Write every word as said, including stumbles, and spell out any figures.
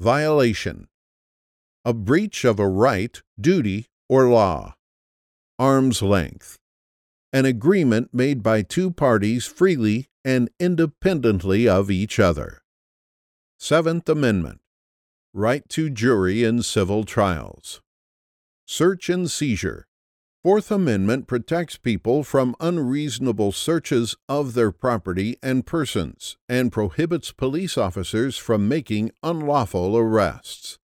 Violation. A breach of a right, duty, or law. Arm's length. An agreement made by two parties freely and independently of each other. Seventh Amendment. Right to jury in civil trials. Search and seizure. Fourth Amendment protects people from unreasonable searches of their property and persons and prohibits police officers from making unlawful arrests.